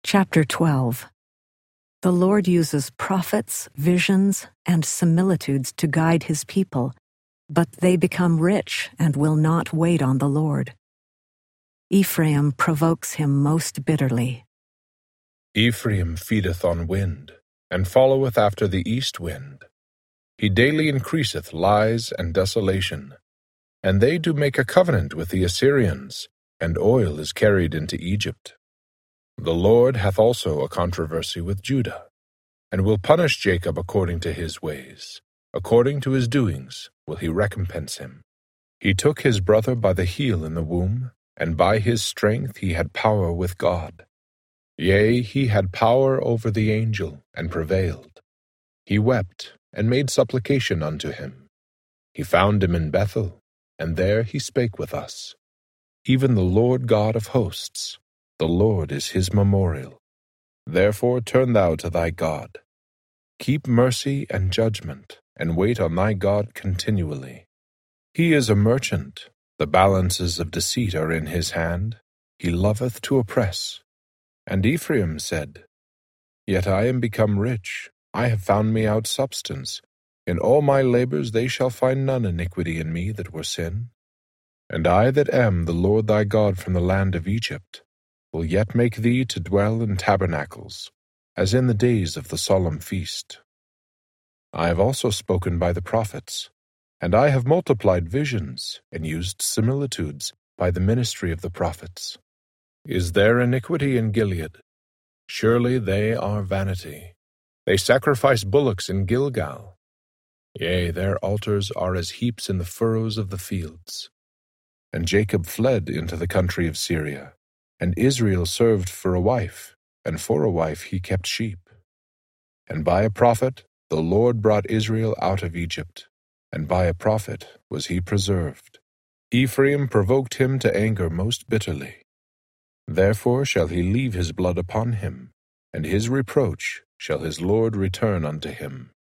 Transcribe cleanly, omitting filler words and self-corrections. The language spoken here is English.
Chapter 12. The Lord uses prophets, visions, and similitudes to guide his people, but they become rich and will not wait on the Lord. Ephraim provokes him most bitterly. Ephraim feedeth on wind, and followeth after the east wind. He daily increaseth lies and desolation. And they do make a covenant with the Assyrians, and oil is carried into Egypt. The Lord hath also a controversy with Judah, and will punish Jacob according to his ways. According to his doings will he recompense him. He took his brother by the heel in the womb, and by his strength he had power with God. Yea, he had power over the angel, and prevailed. He wept, and made supplication unto him. He found him in Bethel, and there he spake with us. Even the Lord God of hosts, the Lord is his memorial. Therefore turn thou to thy God. Keep mercy and judgment, and wait on thy God continually. He is a merchant, the balances of deceit are in his hand. He loveth to oppress. And Ephraim said, Yet I am become rich, I have found me out substance. In all my labors they shall find none iniquity in me that were sin. And I that am the Lord thy God from the land of Egypt, will yet make thee to dwell in tabernacles, as in the days of the solemn feast. I have also spoken by the prophets, and I have multiplied visions, and used similitudes by the ministry of the prophets. Is there iniquity in Gilead? Surely they are vanity. They sacrifice bullocks in Gilgal. Yea, their altars are as heaps in the furrows of the fields. And Jacob fled into the country of Syria, and Israel served for a wife, and for a wife he kept sheep. And by a prophet the Lord brought Israel out of Egypt, and by a prophet was he preserved. Ephraim provoked him to anger most bitterly. Therefore shall he leave his blood upon him, and his reproach shall his Lord return unto him.